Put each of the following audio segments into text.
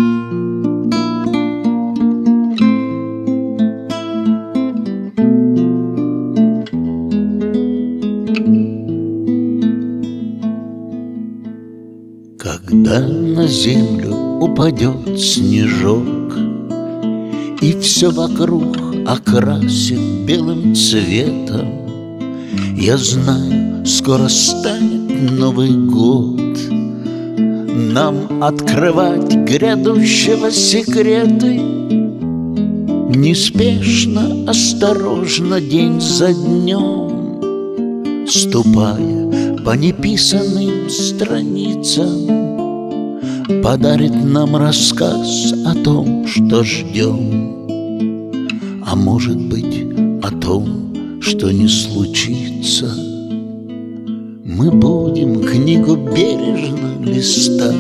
Когда на землю упадет снежок и все вокруг окрасит белым цветом, я знаю, скоро станет Новый год. Нам открывать грядущего секреты неспешно, осторожно, день за днем, ступая по неписанным страницам, подарит нам рассказ о том, что ждем, а может быть, о том, что не случится. Мы будем книгу бережно листать,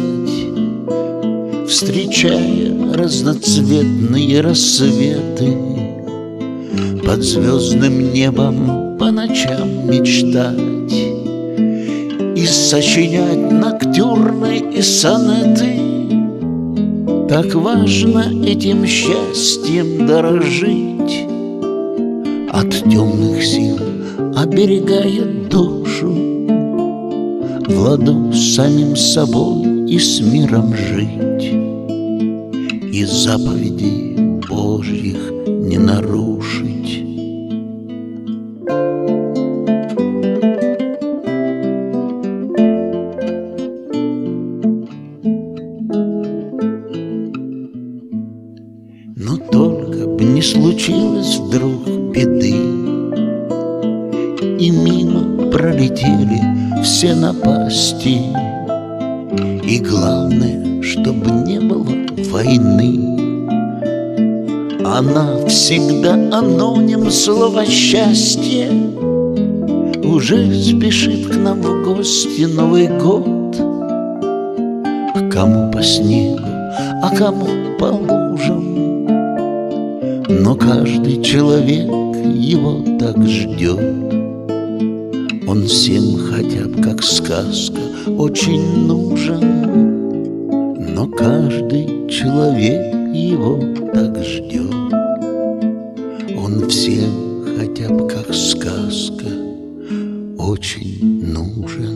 встречая разноцветные рассветы, под звездным небом по ночам мечтать и сочинять ноктюрны и сонеты. Так важно этим счастьем дорожить, от темных сил оберегая душу, в ладу с самим собой и с миром жить, и заповедей Божьих не нарушить. Но только б не случилось вдруг беды, и мимо пролетели все напасти, и главное, чтобы не было войны. Она всегда аноним слова счастье, уже спешит к нам в гости Новый год. Кому по снегу, а кому по лужам, но каждый человек его так ждет. Он всем хотя бы как сказка очень нужен, но каждый человек его так ждет. Он всем хотя бы как сказка очень нужен.